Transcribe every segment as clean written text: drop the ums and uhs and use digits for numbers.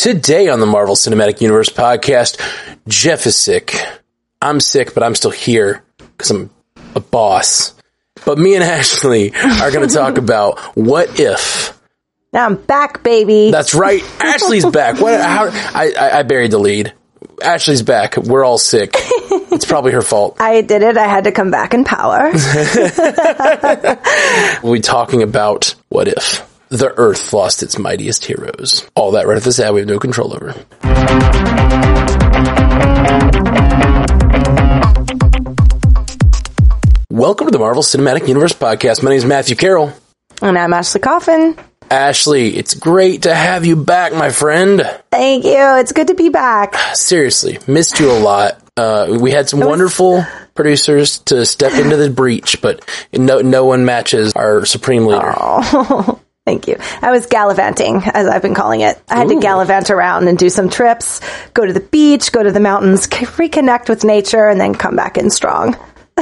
Today on the Marvel Cinematic Universe podcast, Jeff is sick. I'm sick, but I'm still here because I'm a boss. But me and Ashley are going to talk about what if. Now I'm back, baby. That's right. Ashley's back. I buried the lead. Ashley's back. We're all sick. It's probably her fault. I did it. I had to come back in power. We'll be talking about what if the Earth lost its mightiest heroes. All that right at this ad we have no control over. Welcome to the Marvel Cinematic Universe podcast. My name is Matthew Carroll. And I'm Ashley Coffin. Ashley, it's great to have you back, my friend. Thank you. It's good to be back. Seriously, missed you a lot. We had some wonderful producers to step into the breach, but no one matches our supreme leader. Oh, thank you. I was gallivanting, as I've been calling it. I had to gallivant around and do some trips, go to the beach, go to the mountains, reconnect with nature, and then come back in strong.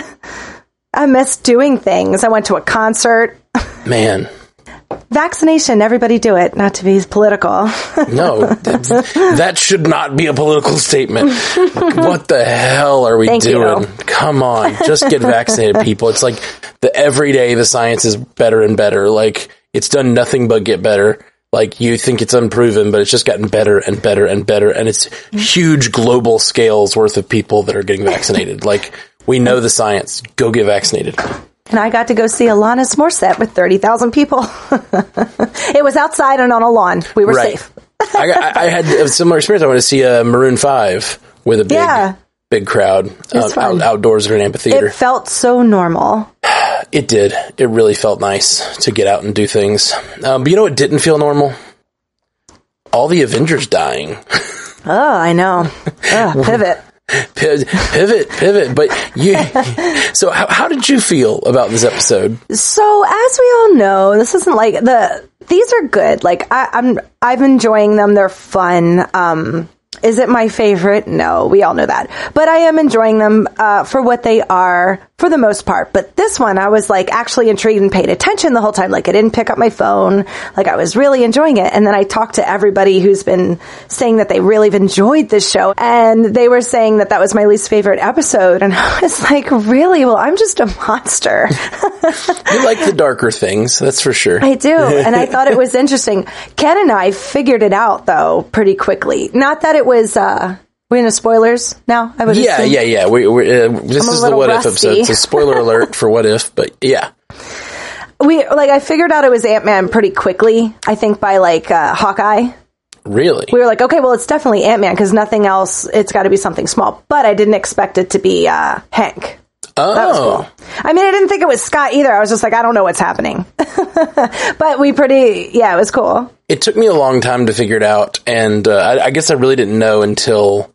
I miss doing things. I went to a concert. Man. Vaccination, everybody do it, not to be political. No, that should not be a political statement. What the hell are we doing? You. Come on, just get vaccinated, people. It's like every day the science is better and better. Like, it's done nothing but get better. Like, you think it's unproven, but it's just gotten better and better and better. And it's huge global scales worth of people that are getting vaccinated. Like, we know the science. Go get vaccinated. And I got to go see Alanis Morissette with 30,000 people. It was outside and on a lawn. We were safe. I had a similar experience. I went to see Maroon 5 with a big crowd outdoors at an amphitheater. It felt so normal. It did. It really felt nice to get out and do things. But you know what didn't feel normal? All the Avengers dying. Oh, I know. Pivot. Pivot. But so how did you feel about this episode? So as we all know, this isn't like these are good. Like I'm enjoying them. They're fun. Is it my favorite? No, we all know that. But I am enjoying them for what they are for the most part. But this one, I was like actually intrigued and paid attention the whole time. Like I didn't pick up my phone. Like I was really enjoying it. And then I talked to everybody who's been saying that they really have enjoyed this show. And they were saying that was my least favorite episode. And I was like, really? Well, I'm just a monster. You like the darker things, that's for sure. I do. And I thought it was interesting. Ken and I figured it out, though, pretty quickly. Not that it was... we're into spoilers now? I would assume. Yeah. This is the What If episode. It's a spoiler alert for What If, but yeah. I figured out it was Ant-Man pretty quickly, I think by Hawkeye. Really? We were like, okay, well, it's definitely Ant-Man because nothing else, it's got to be something small. But I didn't expect it to be Hank. Oh. That was cool. I mean, I didn't think it was Scott either. I was just like, I don't know what's happening. But it was cool. It took me a long time to figure it out, and I guess I really didn't know until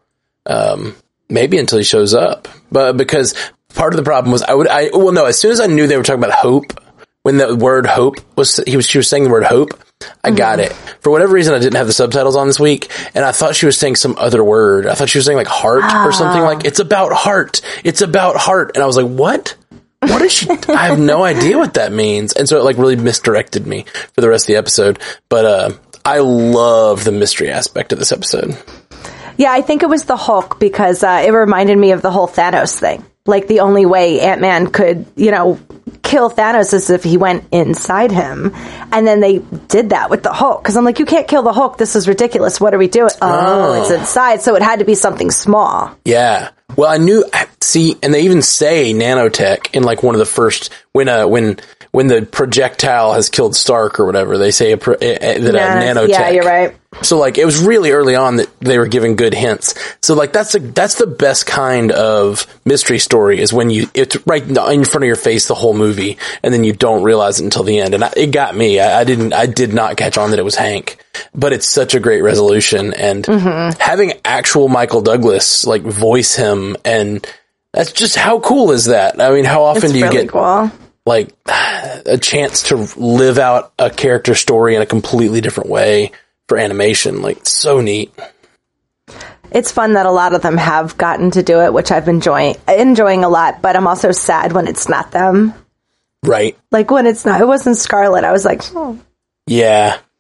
he shows up. But because part of the problem was as soon as I knew they were talking about hope, when the word hope she was saying the word hope, I got it. For whatever reason, I didn't have the subtitles on this week, and I thought she was saying some other word. I thought she was saying like heart or something like, it's about heart. It's about heart. And I was like, what? What is she? I have no idea what that means. And so it like really misdirected me for the rest of the episode. But I love the mystery aspect of this episode. Yeah, I think it was the Hulk because it reminded me of the whole Thanos thing. Like the only way Ant-Man could, kill Thanos is if he went inside him. And then they did that with the Hulk. Because I'm like, you can't kill the Hulk. This is ridiculous. What are we doing? Oh, it's inside. So it had to be something small. Yeah. Well, I knew, and they even say nanotech in like one of the first, when the projectile has killed Stark or whatever, they say that nanotech. Yeah, you're right. So like it was really early on that they were giving good hints. So like that's the best kind of mystery story is when it's right in front of your face the whole movie and then you don't realize it until the end. And it got me. I did not catch on that it was Hank, but it's such a great resolution and having actual Michael Douglas like voice him, and that's just how cool is that? I mean, how often do you get cool. like a chance to live out a character story in a completely different way for animation? Like, so neat. It's fun that a lot of them have gotten to do it, which I've enjoying a lot, but I'm also sad when it's not them. Right. Like when it wasn't Scarlet, I was like, oh. Yeah.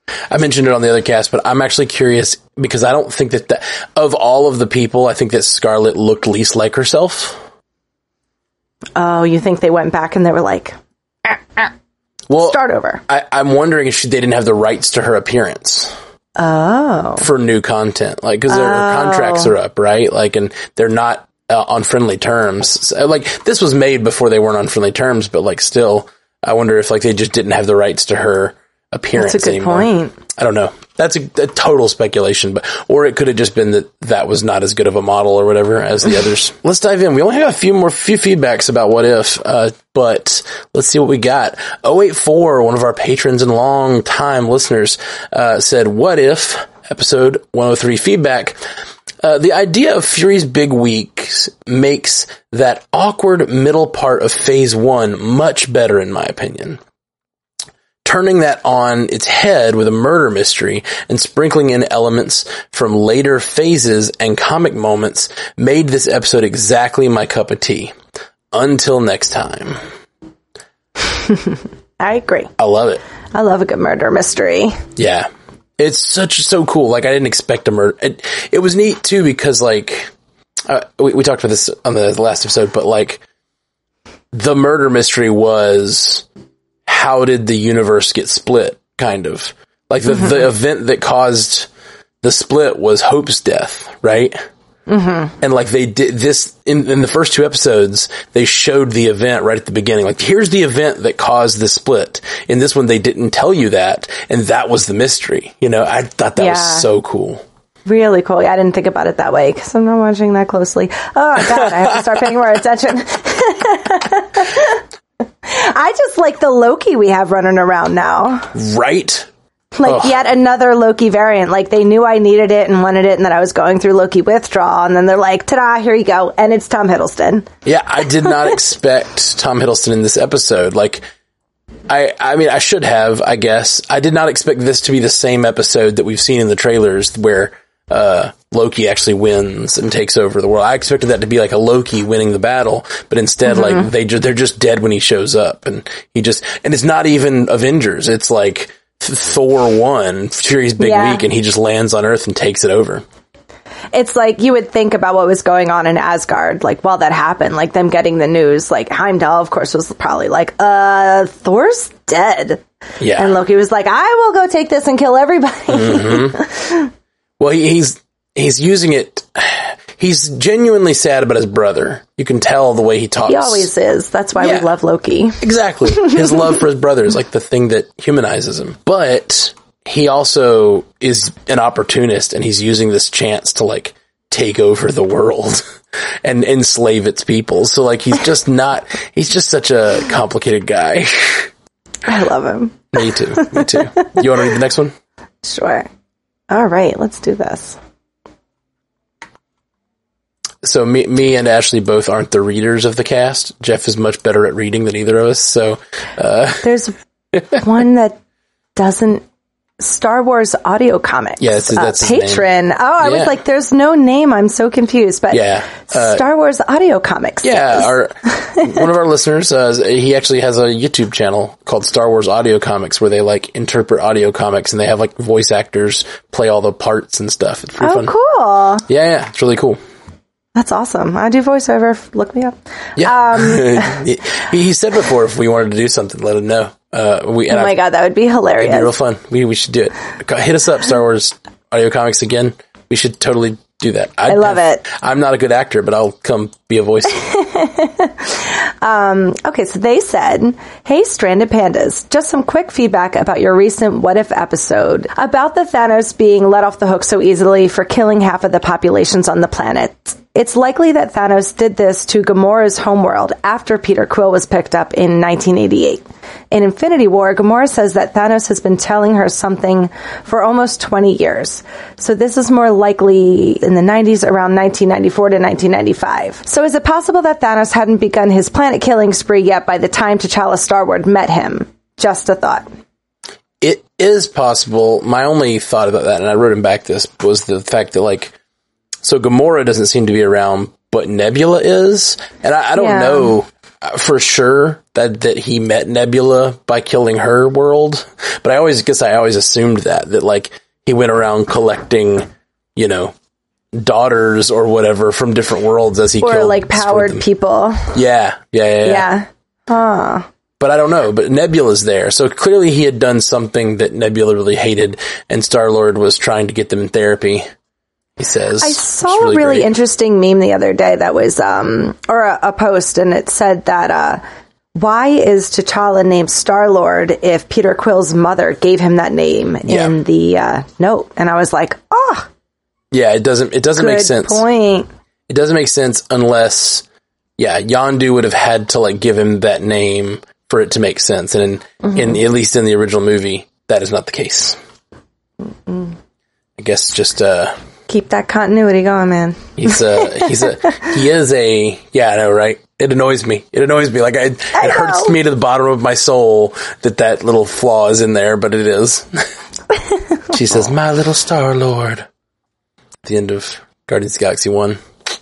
I mentioned it on the other cast, but I'm actually curious because I don't think that of all of the people, I think that Scarlet looked least like herself. Oh, you think they went back and they were like, well, start over. I'm wondering if they didn't have the rights to her appearance. Oh. For new content. Like, cause their contracts are up, right? Like, and they're not on friendly terms. So, like, this was made before they weren't on friendly terms, but like, still, I wonder if like they just didn't have the rights to her appearance That's a good anymore. point. I don't know. That's a total speculation, or it could have just been that was not as good of a model or whatever as the others. Let's dive in. We only have a few feedbacks about What If, but let's see what we got. 084, one of our patrons and long time listeners, said, What If, episode 103 feedback. The idea of Fury's big weeks makes that awkward middle part of phase 1 much better in my opinion. Turning that on its head with a murder mystery and sprinkling in elements from later phases and comic moments made this episode exactly my cup of tea. Until next time. I agree. I love it. I love a good murder mystery. Yeah. It's so cool. Like, I didn't expect a murder. It was neat, too, because, like, we talked about this on the last episode, but, like, the murder mystery was, how did the universe get split, kind of. Like, the event that caused the split was Hope's death, right? Mm-hmm. And, like, they did this, in the first 2 episodes, they showed the event right at the beginning. Like, here's the event that caused the split. In this one, they didn't tell you that, and that was the mystery. You know, I thought that was so cool. Really cool. Yeah, I didn't think about it that way, because I'm not watching that closely. Oh, God, I have to start paying more attention. I just like the Loki we have running around now. Right? Like, yet another Loki variant. Like, they knew I needed it and wanted it, and then I was going through Loki withdrawal, and then they're like, ta-da, here you go, and it's Tom Hiddleston. Yeah, I did not expect Tom Hiddleston in this episode. Like, I mean, I should have, I guess. I did not expect this to be the same episode that we've seen in the trailers where Loki actually wins and takes over the world. I expected that to be like a Loki winning the battle, but instead, like, they're just dead when he shows up, and and it's not even Avengers. It's like Thor 1, Fury's big week, and he just lands on Earth and takes it over. It's like you would think about what was going on in Asgard, like, while that happened, like them getting the news, like Heimdall, of course, was probably like, Thor's dead. Yeah. And Loki was like, I will go take this and kill everybody. Well, he's using it. He's genuinely sad about his brother. You can tell the way he talks. He always is. That's why we love Loki. Exactly. His love for his brother is like the thing that humanizes him. But he also is an opportunist, and he's using this chance to, like, take over the world and enslave its people. So, like, he's just such a complicated guy. I love him. Me too. You want to read the next one? Sure. All right, let's do this. So me and Ashley both aren't the readers of the cast. Jeff is much better at reading than either of us. So there's one that doesn't. Star Wars audio comics. Yeah, that's his patron. Name. Oh, I was like, there's no name. I'm so confused. But Star Wars audio comics. Yeah, one of our listeners, he actually has a YouTube channel called Star Wars Audio Comics, where they, like, interpret audio comics, and they have, like, voice actors play all the parts and stuff. It's pretty fun. Cool. Yeah, it's really cool. That's awesome. I do voiceover. Look me up. Yeah. He said before, if we wanted to do something, let him know. Oh my God, that would be hilarious. It'd be real fun. We should do it. Hit us up, Star Wars Audio Comics again. We should totally do that. I love it. I'm not a good actor, but I'll come be a voice. Okay, so they said, hey, Stranded Pandas, just some quick feedback about your recent What If episode about the Thanos being let off the hook so easily for killing half of the populations on the planet. It's likely that Thanos did this to Gamora's homeworld after Peter Quill was picked up in 1988. In Infinity War, Gamora says that Thanos has been telling her something for almost 20 years. So this is more likely in the 90s, around 1994 to 1995. So is it possible that Thanos hadn't begun his planet-killing spree yet by the time T'Challa Star-Lord met him? Just a thought. It is possible. My only thought about that, and I wrote him back this, was the fact that, like, so Gamora doesn't seem to be around, but Nebula is. And I don't know for sure. that he met Nebula by killing her world. But I always assumed that like he went around collecting, daughters or whatever from different worlds as he or killed, like powered people. Yeah. Huh. But I don't know. But Nebula's there, so clearly he had done something that Nebula really hated, and Star-Lord was trying to get them in therapy. He says. I saw a really interesting meme the other day that was, or a post, and it said that, why is T'Challa named Star-Lord if Peter Quill's mother gave him that name in the note? And I was like, oh. Yeah, it doesn't make sense. Good point. It doesn't make sense unless, Yondu would have had to like give him that name for it to make sense. And in at least in the original movie, that is not the case. I guess just, keep that continuity going, man. He is a, I know, right? It annoys me. Like it hurts me to the bottom of my soul that little flaw is in there, but it is. She says, "My little Star-Lord." At the end of Guardians of the Galaxy 1.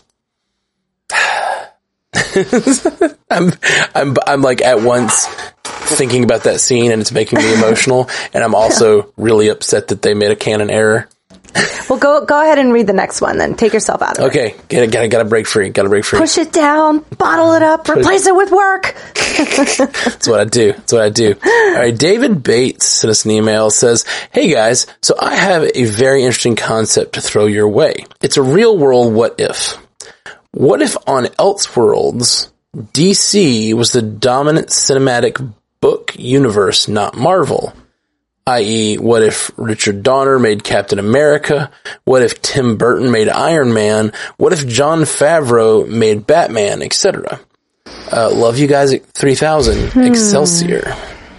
I'm like at once thinking about that scene and it's making me emotional, and I'm also really upset that they made a canon error. Well, go ahead and read the next one then. Take yourself out of it. Okay. Gotta break free. Push it down, bottle it up, replace it with work. That's what I do. All right. David Bates sent us an email, says, "Hey guys, so I have a very interesting concept to throw your way. It's a real world what if. What if on Elseworlds, DC was the dominant cinematic book universe, not Marvel? I.e., what if Richard Donner made Captain America? What if Tim Burton made Iron Man? What if Jon Favreau made Batman, etc.? Love you guys at 3000. Excelsior."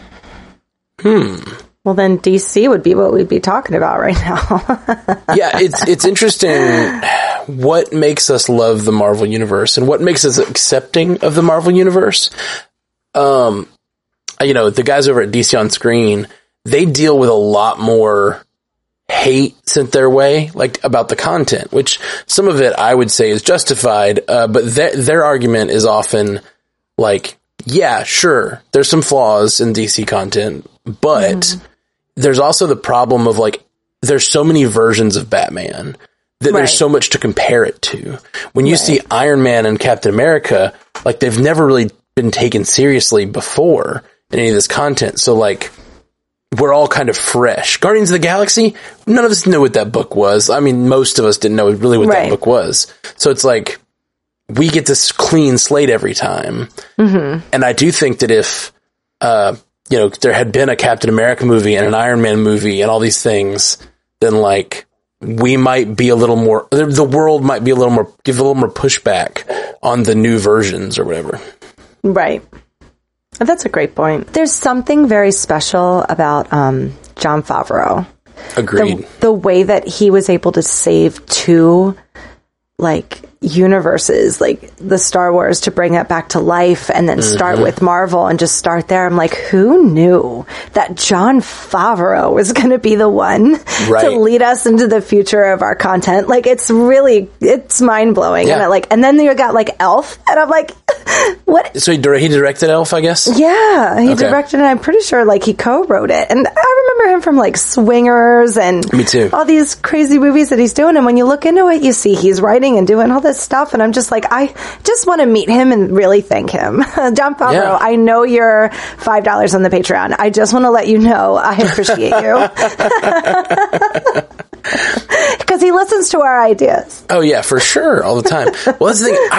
Well, then DC would be what we'd be talking about right now. Yeah, it's interesting what makes us love the Marvel Universe and what makes us accepting of the Marvel Universe. The guys over at DC On Screen, they deal with a lot more hate sent their way, like about the content, which some of it I would say is justified. But their argument is often like, yeah, sure, there's some flaws in DC content, but there's also the problem of like, there's so many versions of Batman that there's so much to compare it to. When you see Iron Man and Captain America, like they've never really been taken seriously before in any of this content. So like, we're all kind of fresh. Guardians of the Galaxy, none of us knew what that book was. I mean, most of us didn't know really what that book was. So it's like, we get this clean slate every time. And I do think that if, there had been a Captain America movie and an Iron Man movie and all these things, then like, we might be a little more, the world might be give a little more pushback on the new versions or whatever. Right. That's a great point. There's something very special about Jon Favreau. Agreed. The way that he was able to save two universes, like the Star Wars, to bring it back to life and then start with Marvel and just start there. I'm like, who knew that Jon Favreau was going to be the one to lead us into the future of our content? Like, it's mind blowing. Yeah. And then you got like Elf, and I'm like, what? So he directed Elf, I guess? Yeah, he directed it. I'm pretty sure like he co-wrote it. And I remember him from like Swingers and Me too. all these crazy movies that he's doing. And when you look into it, you see he's writing and doing all this stuff. And I'm just like, I just want to meet him and really thank him. Jon Favreau, I know you're $5 on the Patreon. I just want to let you know I appreciate you. Because he listens to our ideas. Oh yeah, for sure, all the time. Well, that's the thing.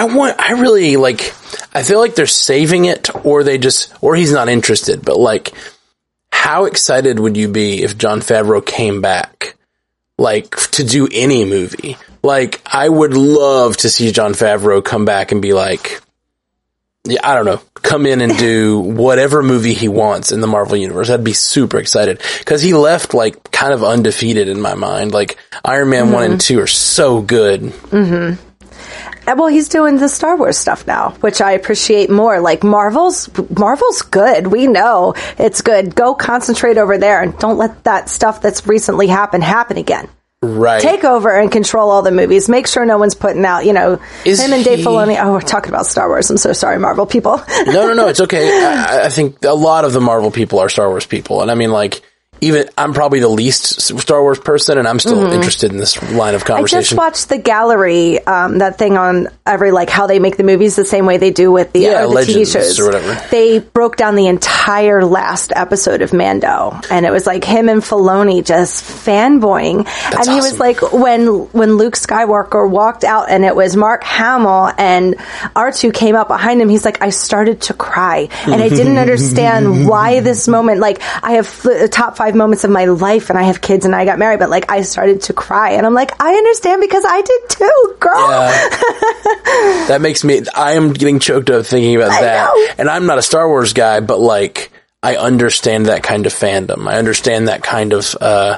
I feel like they're saving it, or he's not interested. But like, how excited would you be if Jon Favreau came back, like, to do any movie? Like, I would love to see Jon Favreau come back and be like, yeah, I don't know, come in and do whatever movie he wants in the Marvel Universe. I'd be super excited. Because he left, like, kind of undefeated in my mind. Like, Iron Man 1 and 2 are so good. Well, he's doing the Star Wars stuff now, which I appreciate more. Like, Marvel's good. We know it's good. Go concentrate over there and don't let that stuff that's recently happened happen again. Right. take over and control all the movies. Make sure no one's putting out, him and Dave Filoni. Oh, we're talking about Star Wars. I'm so sorry, Marvel people. No, it's okay. I think a lot of the Marvel people are Star Wars people. And I mean, like, even I'm probably the least Star Wars person, and I'm still interested in this line of conversation. I just watched the gallery, that thing on every, like, how they make the movies the same way they do with the TV shows or whatever. They broke down the entire last episode of Mando, and it was like him and Filoni just fanboying. That's and he was like, when Luke Skywalker walked out, and it was Mark Hamill and R2 came up behind him, he's like, I started to cry, and I didn't understand why this moment. Like, I have the top 5 moments of my life, and I have kids, and I got married, but like, I started to cry, and I'm like, I understand, because I did too, girl. Yeah. That makes me, I am getting choked up thinking about that. And I'm not a Star Wars guy, but like, I understand that kind of fandom. I understand that kind of,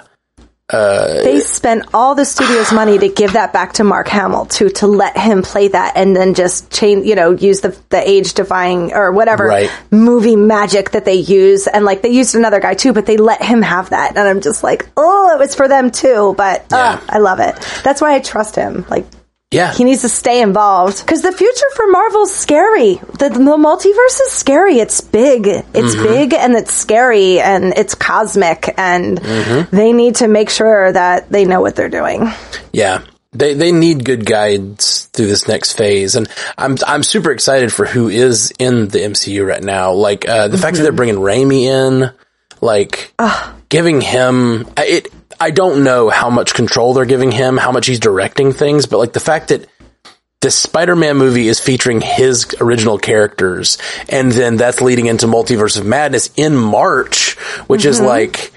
they spent all the studio's money to give that back to Mark Hamill to let him play that, and then just change, use the age defying or whatever movie magic that they use. And like, they used another guy too, but they let him have that. And I'm just like, oh, it was for them too. But I love it. That's why I trust him. Like, yeah, he needs to stay involved, because the future for Marvel's scary. The multiverse is scary. It's big. It's big, and it's scary, and it's cosmic, and they need to make sure that they know what they're doing. Yeah. They need good guides through this next phase, and I'm super excited for who is in the MCU right now. Like, the fact that they're bringing Raimi in, like, giving him I don't know how much control they're giving him, how much he's directing things, but like the fact that this Spider-Man movie is featuring his original characters, and then that's leading into Multiverse of Madness in March, which is like,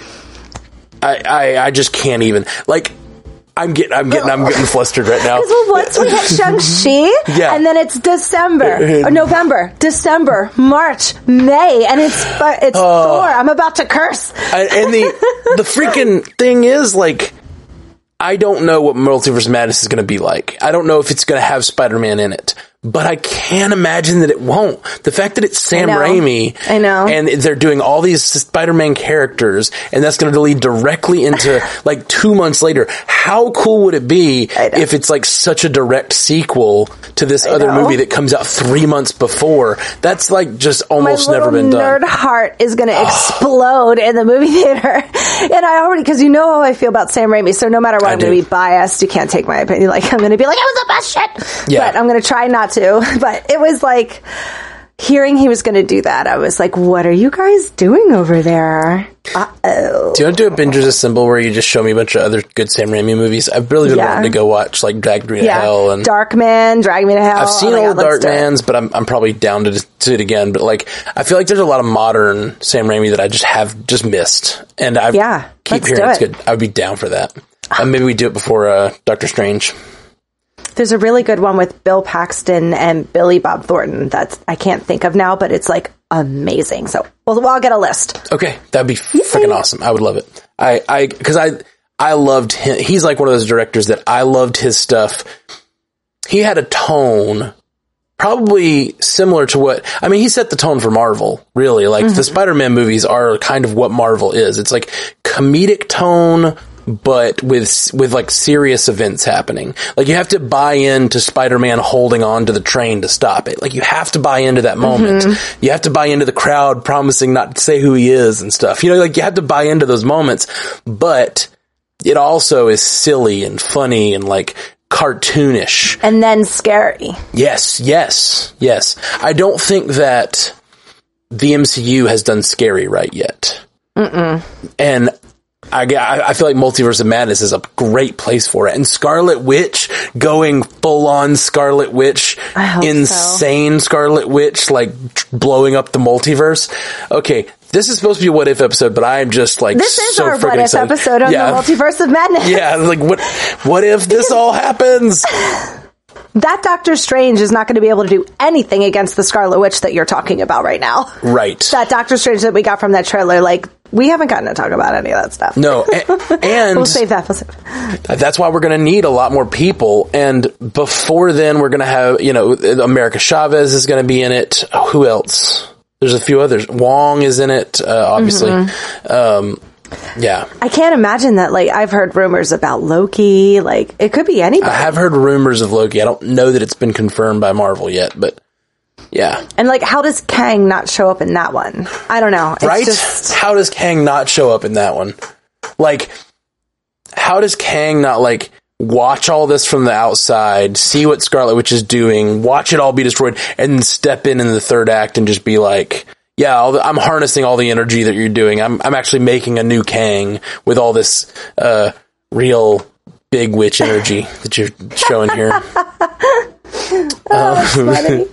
I just can't even, like, I'm getting flustered right now. Well, once we hit Shang-Chi, and then it's November, March, May, and it's Thor. I'm about to curse. And the freaking thing is, like, I don't know what Multiverse Madness is going to be like. I don't know if it's going to have Spider-Man in it, but I can't imagine that it won't. The fact that it's Sam Raimi, I know, and they're doing all these Spider-Man characters, and that's going to lead directly into like 2 months later. How cool would it be if it's like such a direct sequel to this other movie that comes out 3 months before? That's like just almost never been done. My little nerd heart is going to explode in the movie theater, and I already, because you know how I feel about Sam Raimi, so no matter what, I'm going to be biased. You can't take my opinion. Like, I'm going to be like, it was the best shit. Yeah. But I'm going to try not to. But it was like, hearing he was going to do that, I was like, what are you guys doing over there? Uh-oh. Do you want to do a Binger's Assemble where you just show me a bunch of other good Sam Raimi movies? I've really been wanting to go watch, like, Drag Me to Hell. And Darkman, Drag Me to Hell. I've seen old Darkmans, but I'm probably down to do it again. But, like, I feel like there's a lot of modern Sam Raimi that I just missed. And I keep hearing it's good. I would be down for that. Maybe we do it before Doctor Strange. There's a really good one with Bill Paxton and Billy Bob Thornton that I can't think of now, but it's like amazing. So I'll get a list. Okay. That'd be freaking awesome. I would love it. Cause I loved him. He's like one of those directors that I loved his stuff. He had a tone probably similar to he set the tone for Marvel, really. Like the Spider-Man movies are kind of what Marvel is. It's like comedic tone, but with like serious events happening. Like, you have to buy into Spider-Man holding on to the train to stop it. Like, you have to buy into that moment. You have to buy into the crowd promising not to say who he is and stuff. Like, you have to buy into those moments, but it also is silly and funny and like cartoonish. And then scary. Yes. I don't think that the MCU has done scary right yet. And I feel like Multiverse of Madness is a great place for it. And Scarlet Witch going full on Scarlet Witch, insane Scarlet Witch, like blowing up the multiverse. Okay, this is supposed to be a what if episode, but I'm just like, this is our what if episode on the Multiverse of Madness. Yeah, like what if this all happens? That Doctor Strange is not going to be able to do anything against the Scarlet Witch that you're talking about right now. Right. That Doctor Strange that we got from that trailer, like, we haven't gotten to talk about any of that stuff. No, and we'll save that. That's why we're going to need a lot more people. And before then, we're going to have, America Chavez is going to be in it. Who else? There's a few others. Wong is in it, obviously. Yeah. I can't imagine that. Like, I've heard rumors about Loki. Like, it could be anybody. I have heard rumors of Loki. I don't know that it's been confirmed by Marvel yet, but yeah. And like, how does Kang not show up in that one? I don't know. It's right? just... How does Kang not show up in that one? Like, how does Kang not, like, watch all this from the outside, see what Scarlet Witch is doing, watch it all be destroyed, and then step in the third act and just be like, yeah, I'm harnessing all the energy that you're doing. I'm actually making a new Kang with all this real big witch energy that you're showing here. Funny.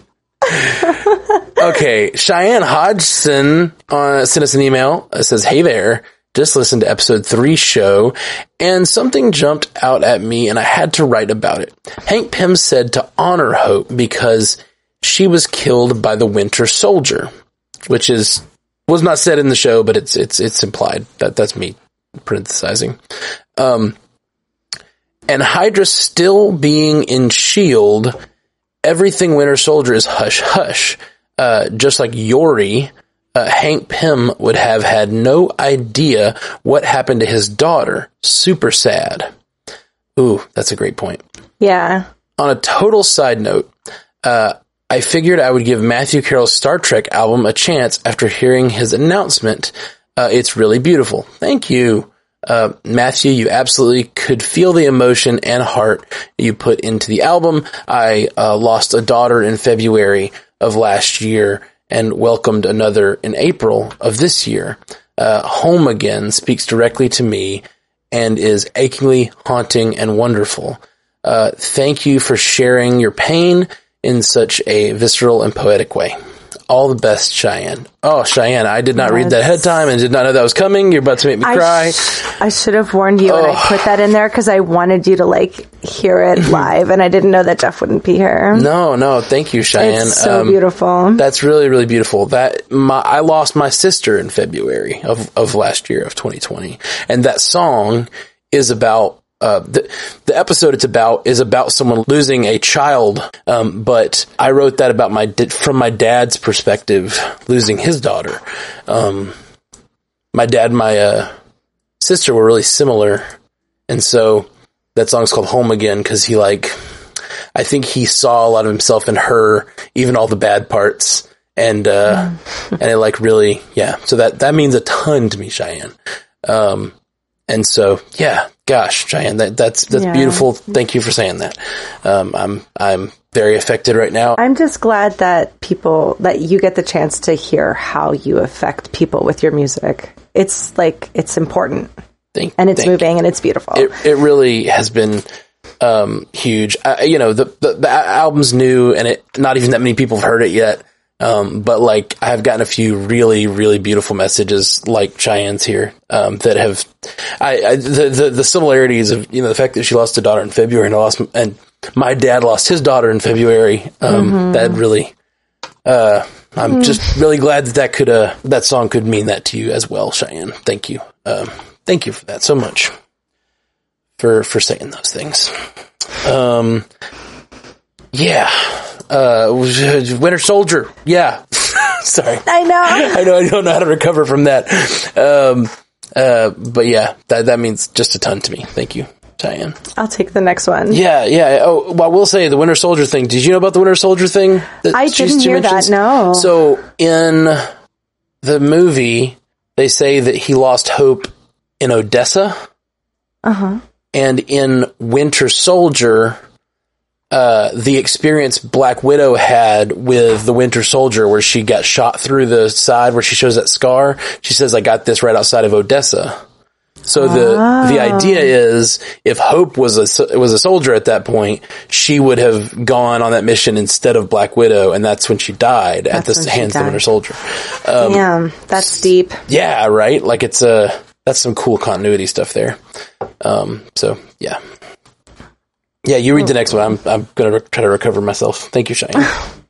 Okay, Cheyenne Hodgson sent us an email. It says, "Hey there, just listened to episode 3 show, and something jumped out at me, and I had to write about it. Hank Pym said to honor Hope because she was killed by the Winter Soldier, which was not said in the show, but it's implied. That's me parenthesizing. And Hydra still being in S.H.I.E.L.D., everything Winter Soldier is hush-hush. Just like Yori, Hank Pym would have had no idea what happened to his daughter. Super sad." Ooh, that's a great point. Yeah. On a total side note, I figured I would give Matthew Carroll's Star Trek album a chance after hearing his announcement. It's really beautiful. Thank you. Matthew, you absolutely could feel the emotion and heart you put into the album. I lost a daughter in February of last year and welcomed another in April of this year. Home Again speaks directly to me and is achingly haunting and wonderful. Thank you for sharing your pain in such a visceral and poetic way. All the best, Cheyenne. Oh, Cheyenne, I did not read that ahead of time and did not know that was coming. You're about to make me cry. I should have warned you when I put that in there because I wanted you to like hear it live, and I didn't know that Jeff wouldn't be here. No, thank you, Cheyenne. It's so beautiful. That's really, really beautiful. I lost my sister in February of last year, of 2020, and that song is about the episode is about someone losing a child, but I wrote that from my dad's perspective, losing his daughter. My dad and my sister were really similar, and so that song's called Home Again because I think he saw a lot of himself in her, even all the bad parts, and it like really, yeah. So that means a ton to me, Cheyenne. And so, yeah, gosh, Cheyenne, that's beautiful. Thank you for saying that. I'm very affected right now. I'm just glad that you get the chance to hear how you affect people with your music. It's it's important. And it's moving and it's beautiful. It really has been, huge. The album's new and not even that many people have heard it yet. But I've gotten a few really, really beautiful messages like Cheyenne's here, that have, the similarities of, the fact that she lost a daughter in February and my dad lost his daughter in February. That really, I'm just really glad that song could mean that to you as well, Cheyenne. Thank you. Thank you for that so much for saying those things. Yeah. Winter Soldier. Yeah. Sorry. I know. I don't know how to recover from that. But yeah, that means just a ton to me. Thank you, Cheyenne. I'll take the next one. Yeah. Oh, well, I will say the Winter Soldier thing. Did you know about the Winter Soldier thing? I didn't hear that, no. So in the movie, they say that he lost hope in Odessa. Uh-huh. And in Winter Soldier, the experience Black Widow had with the Winter Soldier where she got shot through the side where she shows that scar, she says, I got this right outside of Odessa. So the idea is if Hope was a soldier at that point, she would have gone on that mission instead of Black Widow, and that's when she died at the hands of the Winter Soldier. Damn, that's deep. Yeah, right? That's some cool continuity stuff there. So yeah. Yeah, you read the next one. I'm going to try to recover myself. Thank you, Cheyenne.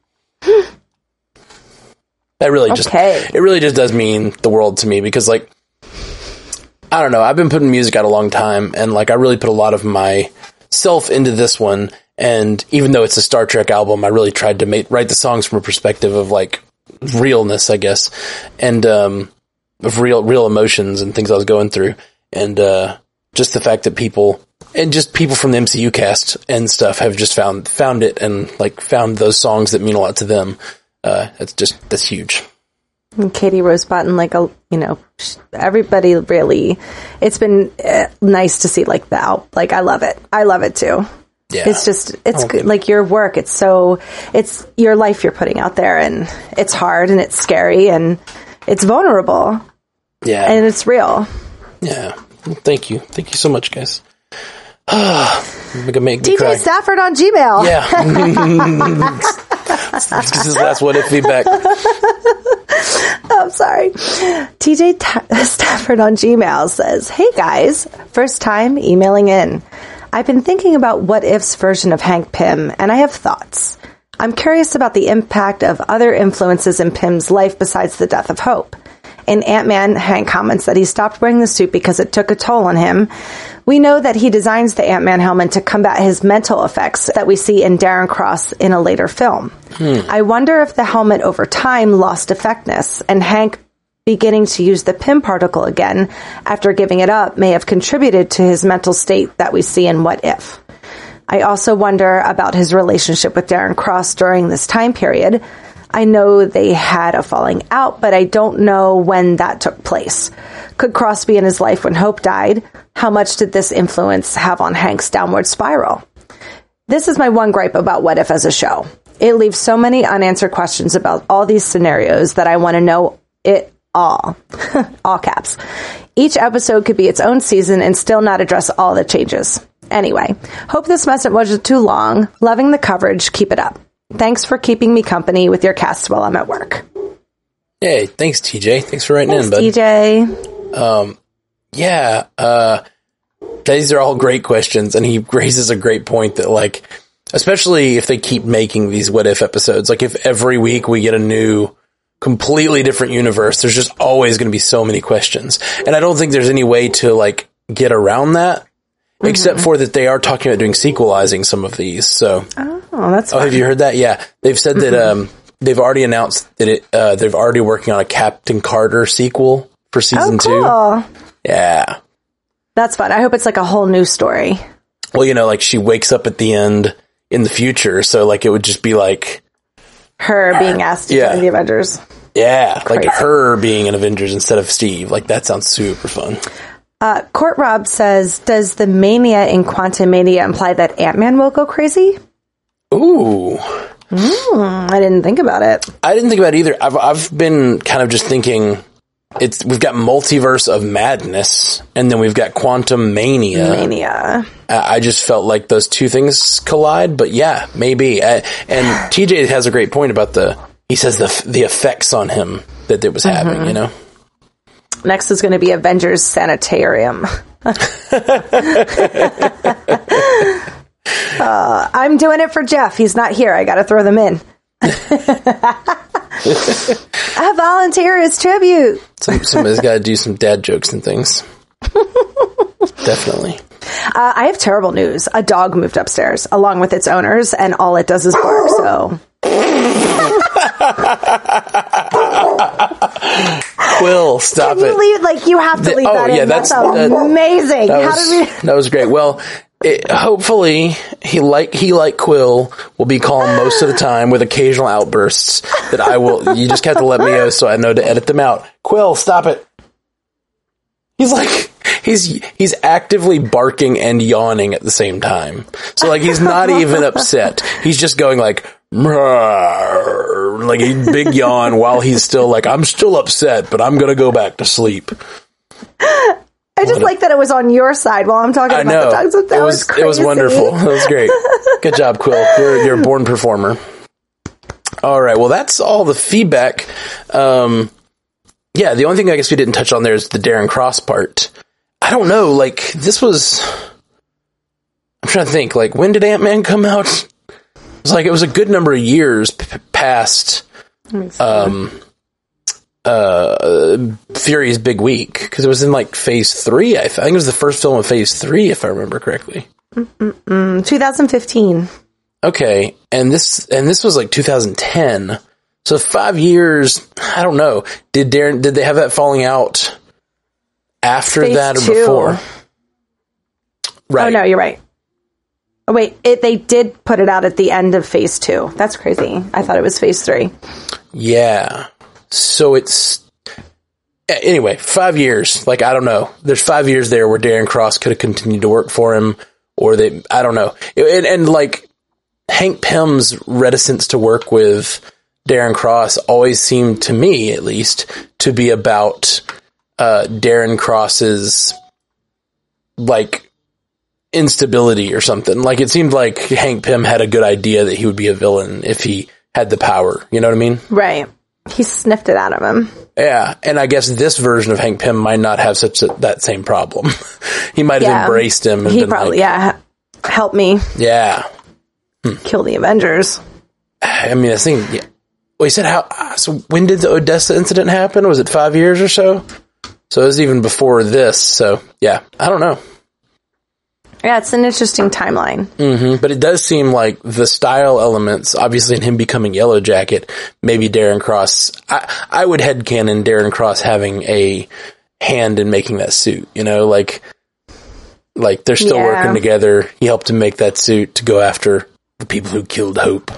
That really it really just does mean the world to me because, I don't know, I've been putting music out a long time and, I really put a lot of myself into this one. And even though it's a Star Trek album, I really tried to write the songs from a perspective of, realness, I guess. And, real emotions and things I was going through. And, just the fact that people from the MCU cast and stuff have just found it and like found those songs that mean a lot to them. That's huge. And Katie Rosebottom, like, everybody really, it's been nice to see like like, I love it. I love it too. Yeah. It's good. Like your work. It's your life you're putting out there, and it's hard and it's scary and it's vulnerable. Yeah. And it's real. Yeah. Well, thank you. Thank you so much, guys. You're gonna make me cry. TJ Stafford on Gmail. Yeah. This is last What If feedback. I'm sorry. TJ Stafford on Gmail says, "Hey guys, first time emailing in. I've been thinking about What If's version of Hank Pym, and I have thoughts. I'm curious about the impact of other influences in Pym's life besides the death of Hope. In Ant-Man, Hank comments that he stopped wearing the suit because it took a toll on him. We know that he designs the Ant-Man helmet to combat his mental effects that we see in Darren Cross in a later film. I wonder if the helmet over time lost effectiveness, and Hank beginning to use the Pym particle again after giving it up may have contributed to his mental state that we see in What If. I also wonder about his relationship with Darren Cross during this time period. I know they had a falling out, but I don't know when that took place. Could Cross be in his life when Hope died? How much did this influence have on Hank's downward spiral? This is my one gripe about What If as a show. It leaves so many unanswered questions about all these scenarios that I want to know it all." All caps. "Each episode could be its own season and still not address all the changes. Anyway, hope this message wasn't too long. Loving the coverage. Keep it up. Thanks for keeping me company with your cast while I'm at work." Hey, thanks, TJ. Thanks for writing in, bud. TJ. These are all great questions, and he raises a great point that, like, especially if they keep making these What If episodes, like if every week we get a new, completely different universe, there's just always going to be so many questions. And I don't think there's any way to, like, get around that, except for that they are talking about doing sequelizing some of these, so. Oh, that's fun. Have you heard that? Yeah. They've said that, they've already announced that they're already working on a Captain Carter sequel for season 2. Yeah. That's fun. I hope it's like a whole new story. Well, like she wakes up at the end in the future, so like it would just be like her being asked to join the Avengers. Yeah. Crazy. Like her being an Avengers instead of Steve. Like that sounds super fun. Court Rob says, "Does the mania in Quantumania imply that Ant-Man will go crazy?" Ooh. I didn't think about it. I didn't think about it either. I've been kind of just thinking we've got Multiverse of Madness, and then we've got Quantum Mania. I just felt like those two things collide, but yeah, maybe. And TJ has a great point about he says the effects on him that it was having, Next is going to be Avengers Sanitarium. I'm doing it for Jeff. He's not here. I got to throw them in. I volunteer as tribute. Somebody's got to do some dad jokes and things. Definitely. I have terrible news. A dog moved upstairs along with its owners, and all it does is bark, so... Quill, stop it. You have to leave that in. That's amazing. That was great. Well, hopefully he like Quill will be calm most of the time with occasional outbursts that I will. You just have to let me know so I know to edit them out. Quill, stop it. He's actively barking and yawning at the same time. So like he's not even upset. He's just going like a big yawn while he's still like, I'm still upset, but I'm gonna go back to sleep. I just like that it was on your side while I'm talking about the dogs. That was crazy. It was wonderful. That was great. Good job, Quill. You're a born performer. All right. Well, that's all the feedback. Yeah, the only thing I guess we didn't touch on there is the Darren Cross part. I don't know, I'm trying to think, when did Ant-Man come out? It was a good number of years past, Fury's big week, because it was in, phase 3, I think it was the first film of phase 3, if I remember correctly. 2015. Okay, and this was 2010, So 5 years, I don't know. Did they have that falling out after Phase that or 2. before? Right. Oh, no, you're right. Oh, wait, they did put it out at the end of phase 2. That's crazy. I thought it was phase 3. Yeah. So it's... Anyway, 5 years. Like, I don't know. There's 5 years there where Darren Cross could have continued to work for him, or I don't know. And like, Hank Pym's reticence to work with Darren Cross always seemed, to me at least, to be about Darren Cross's, like, instability or something. Like, it seemed like Hank Pym had a good idea that he would be a villain if he had the power. You know what I mean? Right. He sniffed it out of him. Yeah, and I guess this version of Hank Pym might not have that same problem. He might have embraced him. And he probably, help me. Yeah. Kill the Avengers. I mean, I think, well, he said so when did the Odessa incident happen? Was it 5 years or so? So it was even before this, so yeah, I don't know. Yeah, it's an interesting timeline. Mm-hmm. But it does seem like the style elements, obviously in him becoming Yellow Jacket, maybe Darren Cross, I would headcanon Darren Cross having a hand in making that suit, you know, like they're still working together. He helped him make that suit to go after the people who killed Hope.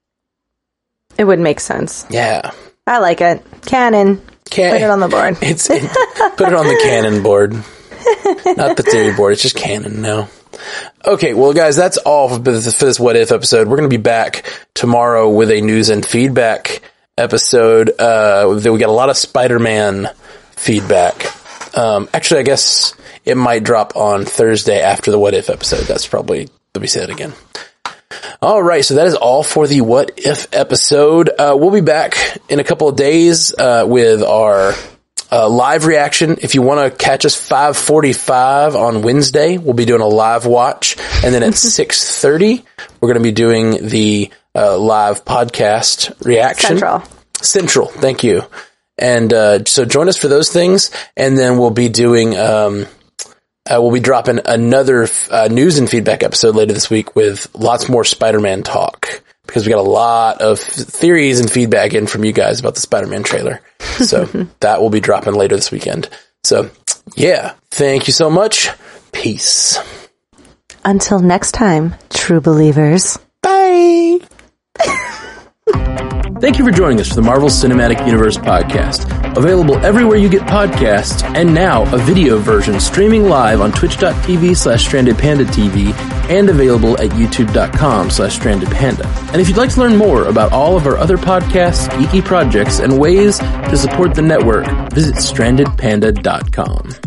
It would make sense. Yeah. I like it. Canon. Put it on the board. Put it on the canon board. Not the theory board, it's just canon now. Okay, well guys, that's all for this What If episode. We're going to be back tomorrow with a news and feedback episode. We got a lot of Spider-Man feedback. Actually, I guess it might drop on Thursday after the What If episode. That's probably, let me say it again. Alright, so that is all for the What If episode. We'll be back in a couple of days with our live reaction. If you want to catch us 5:45 on Wednesday, we'll be doing a live watch. And then at 6:30, we're going to be doing the live podcast reaction. Central, thank you. And so join us for those things. And then we'll be doing, we'll be dropping another news and feedback episode later this week with lots more Spider-Man talk. Because we got a lot of theories and feedback in from you guys about the Spider-Man trailer. So that will be dropping later this weekend. So, yeah. Thank you so much. Peace. Until next time, true believers. Bye. Thank you for joining us for the Marvel Cinematic Universe podcast. Available everywhere you get podcasts, and now a video version streaming live on twitch.tv/strandedpandatv and available at youtube.com/strandedpanda. And if you'd like to learn more about all of our other podcasts, geeky projects, and ways to support the network, visit strandedpanda.com.